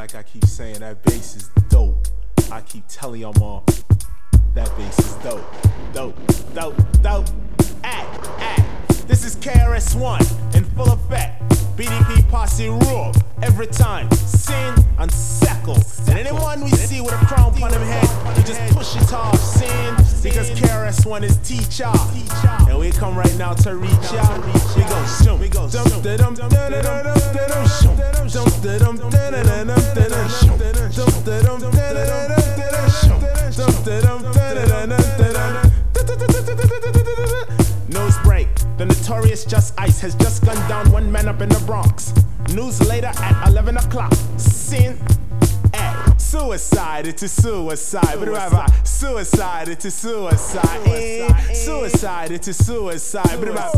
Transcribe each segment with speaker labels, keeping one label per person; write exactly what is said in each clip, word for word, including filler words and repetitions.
Speaker 1: like I keep saying, that bass is dope. I keep telling y'all more, that bass is dope. Dope, dope, dope. Ay, ay. This is K R S One in full effect. B D P posse rule every time. Sin and Seckle. And anyone we see with a crown on him head, we just push it off. Sin, because K R S One is teacher. And we come right now to reach out. We go shoom, we go dum da dum da da da da da dum shoom, dum da dum da da da da da dum shoom, dum da dum da da da da da shoom, dum da dum da da da da da. Nose break. The notorious Just Ice has just gunned down one man up in the Bronx. News later at eleven o'clock. Sin. Ay. Suicide, it's a suicide. Suicide, suicide it's a suicide. Eh. Suicide, it's a suicide.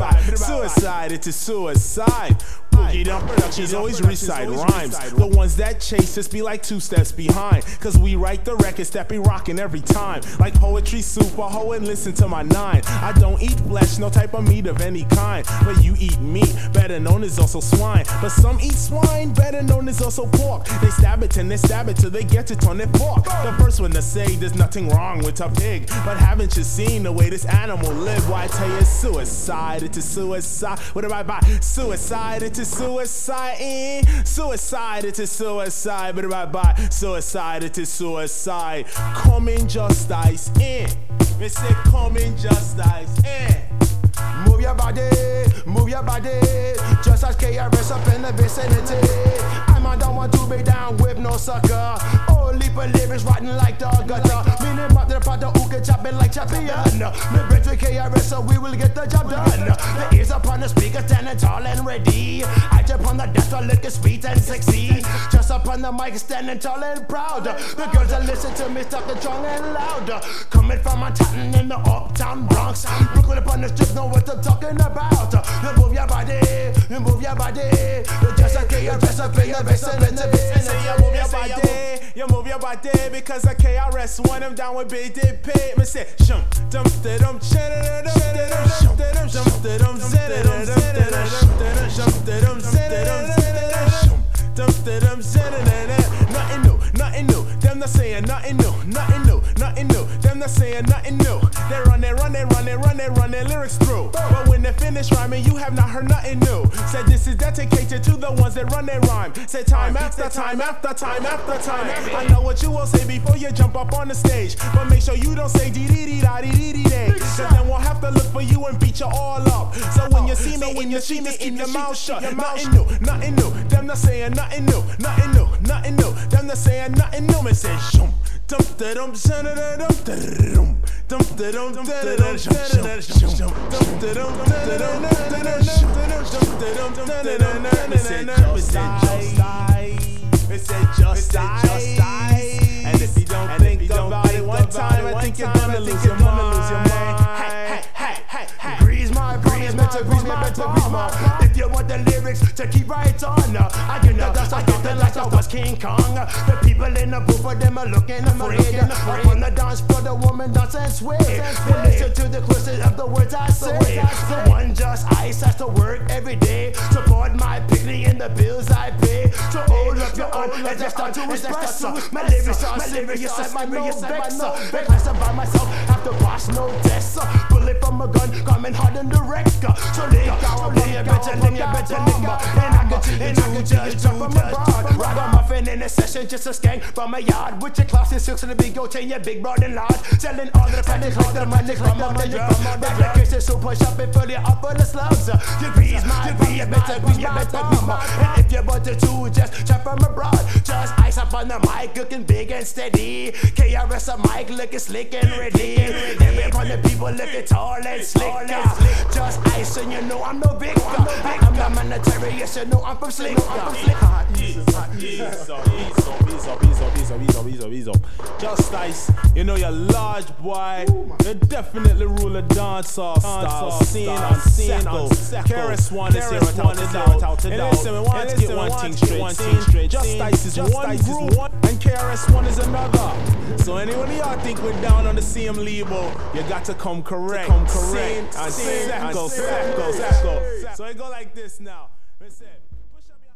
Speaker 1: Suicide, it's a suicide. Boogie Down Productions always recite rhymes. The ones that chase us be like two steps behind. Cause we write the records that be rocking every time. Like poetry super ho and listen to my nine. I don't eat flesh, no type of meat of any kind. But you eat meat, better known as also swine. But some eat swine, better known as also pork. They stab it and they stab it till they get it on their fork. The first one to say there's nothing wrong with a pig. But haven't you seen the way this animal live? Why I tell you it's suicide, it's a suicide. What about buy? Suicide, it's a suicide. Eh? Suicide, it's a suicide. What about buy? Suicide, it's a suicide. Coming justice, eh? Me say coming justice, eh?
Speaker 2: Move your body, move your body. Just as K R S up in the vicinity. I'm I don't want to be down with no sucker. Oh, leap of lyrics rotten like the gutter. Meaning mother father who can chop it like champion. Me bridge with K R S so we will get the job done. The ears upon the speaker standing tall and ready. I jump on the death while looking sweet and sexy. Just upon the mic standing tall and proud. The girls that listen to me talking strong and loud. Coming from Manhattan in the uptown Bronx. Brooklyn upon the strip know what I'm talking about. You move your body, you move your body. Just like K R S up in the vicinity.
Speaker 1: You move your body, you move your body because I K R S One I'm down with B D P. Me say shum dum da dum cha da dum da dum shum dum da dum za da dum za da dum shum da dum za da dum za da shum dum da dum za da da. Nothing new, nothing new. Them not saying nothing new, nothing new, nothing new. Them not saying nothing new. They run, they run, they run, they run, they run their lyrics through. But when they finish rhyming, you have not heard nothing new. Said this is dedicated to the ones that run their rhyme. Say time after time after time after time. I know what you will say before you jump up on the stage, but make sure you don't say dee dee dee da dee dee dee day. Cause then we'll have to look for you and beat you all up. So when you see me, when you see me, keep your mouth shut. Nothing new, nothing new. Them not saying nothing new, nothing new, nothing new. Them not saying nothing new. Me say shum dum da dum da da dum da dum dum da dum da da dum shum shum dum da dum da da dum da da shum dum da dum da da dum. Me say justice, me say justice. And if you don't think about it one time, I think you're gonna lose your mind. Hey, hey, hey, hey.
Speaker 2: Breeze my breeze, better breeze my better breeze my. If you want the lyrics to keep right on, I get the dust, I get the lights, I was King Kong. The people in the booth for them are looking afraid. Up on the dance floor, the woman dance and sway. They listen to the closest of the words I say. The one Just Ice has to work every day. Support my picnic in the bills I pay. So hold up your own and just start to express. My lyrics are serious, I my no vex. Make myself by myself, have to pass no test. Bullet from a gun, coming hard in the wreck. So lick out, lick out, better lick, better lick. And I continue to just jump from the bar. Ragamuffin in a session, just a skank from my yard. With your classic silks and the big goat chain, your big broad and large. Selling all the panic, all the money from on the drum. Back the cases, so push up and pull you up on the slums. You breeze, you breeze, you better breeze, you better breeze. And if you wanted to, just jump from abroad. Just ice up on the mic, looking big and steady. K R S a mic, looking slick and ready. Every one of the people looking tall and slick. Just ice, and you know I'm no big. I'm the monetary, yes, you know I'm from slick.
Speaker 1: Just Ice, you know you're large boy. You definitely rule a dancehall style. Scene on scene on K R S One is here without a doubt. And listen, we want to get one thing straight. Just Ice is one group and K R S One is another. So anyone of y'all think we're down on the same label, you got to come correct. Come correct. And Seckle, Seckle, Seckle. So it go like this now. Listen, push up your